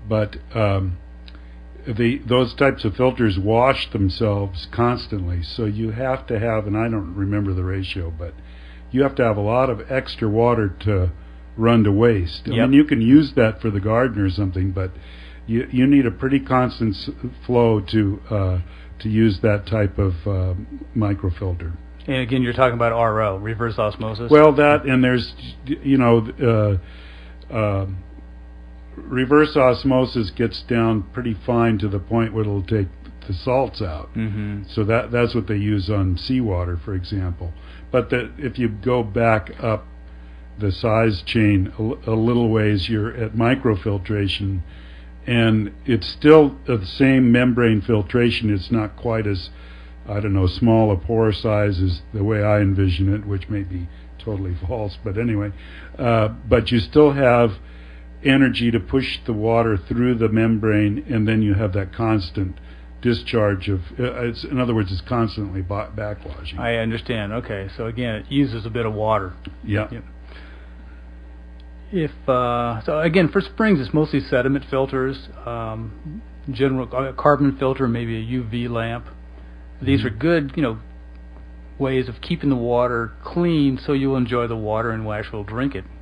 but those types of filters wash themselves constantly, so you have to have, and I don't remember the ratio, but you have to have a lot of extra water to run to waste. I mean, you can use that for the garden or something, but you need a pretty constant flow to use that type of microfilter. And again, you're talking about RO, reverse osmosis? Well, that, and there's, reverse osmosis gets down pretty fine to the point where it'll take the salts out. So that's what they use on seawater, for example. But if you go back up the size chain a little ways, you're at microfiltration, and it's still the same membrane filtration. It's not quite as, I don't know, small a pore size as the way I envision it, which may be totally false, but anyway. But you still have energy to push the water through the membrane, and then you have that constant discharge of, in other words, it's constantly backwashing. I understand. Okay, so again, it uses a bit of water. Yeah. So again, for springs, it's mostly sediment filters, general carbon filter, maybe a UV lamp. These are good, ways of keeping the water clean, so you'll enjoy the water and will actually drink it.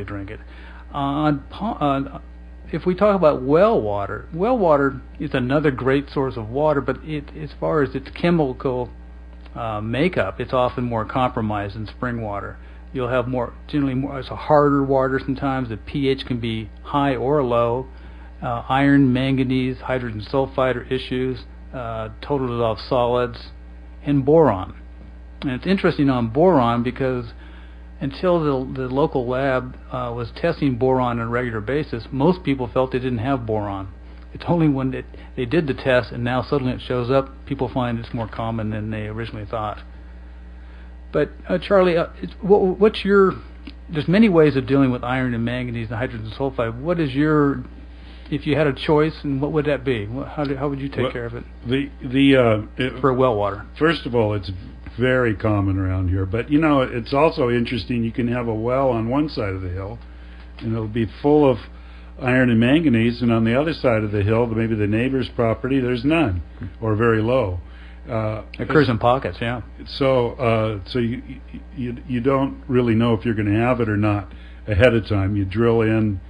If we talk about well water is another great source of water, but as far as its chemical makeup, it's often more compromised than spring water. You'll have generally more, it's a harder water sometimes. The pH can be high or low. Iron, manganese, hydrogen sulfide are issues. Total dissolved solids, and boron. And it's interesting on boron because until the local lab was testing boron on a regular basis, most people felt they didn't have boron. It's only when they did the test and now suddenly it shows up, people find it's more common than they originally thought. But Charlie, what's your? There's many ways of dealing with iron and manganese and hydrogen sulfide. What is your? If you had a choice, and what would that be? How would you take care of it? For well water. First of all, it's very common around here, but it's also interesting. You can have a well on one side of the hill, and it'll be full of iron and manganese, and on the other side of the hill, maybe the neighbor's property, there's none, or very low. Occurs in pockets, yeah. So you don't really know if you're going to have it or not ahead of time. You drill in,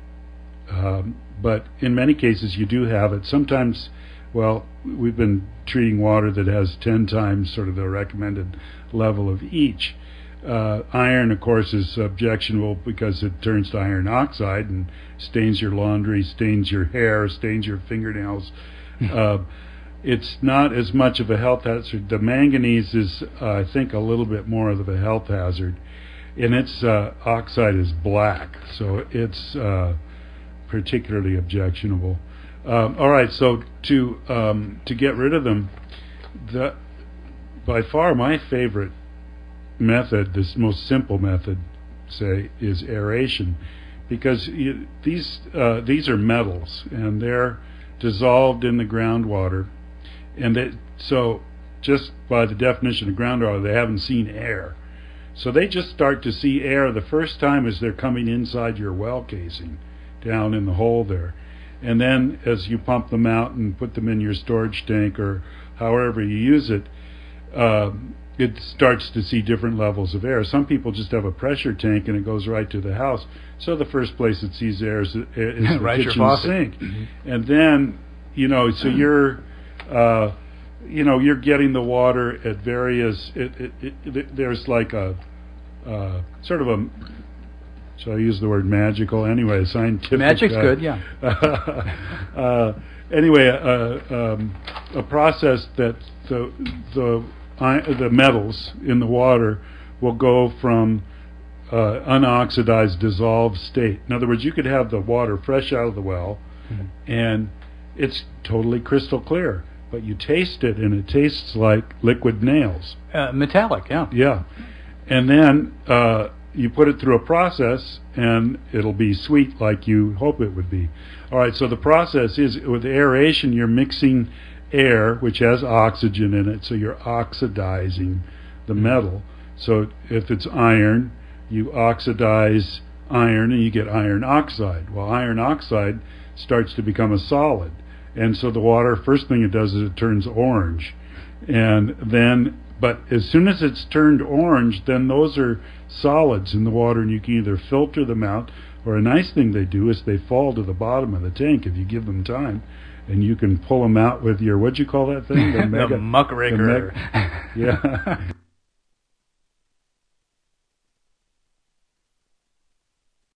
but in many cases you do have it. Sometimes, we've been treating water that has 10 times sort of the recommended level of each. Iron, of course, is objectionable because it turns to iron oxide and stains your laundry, stains your hair, stains your fingernails. It's not as much of a health hazard. The manganese is, I think, a little bit more of a health hazard, and its oxide is black, so it's particularly objectionable. All right, so to get rid of them, by far my favorite method, this most simple method, say, is aeration, because these are metals and they're dissolved in the groundwater. And so just by the definition of groundwater, they haven't seen air. So they just start to see air the first time as they're coming inside your well casing, down in the hole there. And then as you pump them out and put them in your storage tank or however you use it, it starts to see different levels of air. Some people just have a pressure tank and it goes right to the house. So the first place it sees air is the right, kitchen sink. And then, so you're... you're getting the water at various. There's like a sort of a. Shall I use the word magical? Anyway, scientific. Magic's good, yeah. Anyway, a process that the metals in the water will go from unoxidized, dissolved state. In other words, you could have the water fresh out of the well, and it's totally crystal clear. But you taste it, and it tastes like liquid nails. Metallic, yeah. Yeah. And then you put it through a process, and it'll be sweet like you hope it would be. All right, so the process is, with aeration, you're mixing air, which has oxygen in it, so you're oxidizing the metal. So if it's iron, you oxidize iron, and you get iron oxide. Well, iron oxide starts to become a solid. And so the water, first thing it does is it turns orange. And then, but as soon as it's turned orange, then those are solids in the water, and you can either filter them out, or a nice thing they do is they fall to the bottom of the tank if you give them time, and you can pull them out with your, what'd you call that thing? The muckraker. Yeah.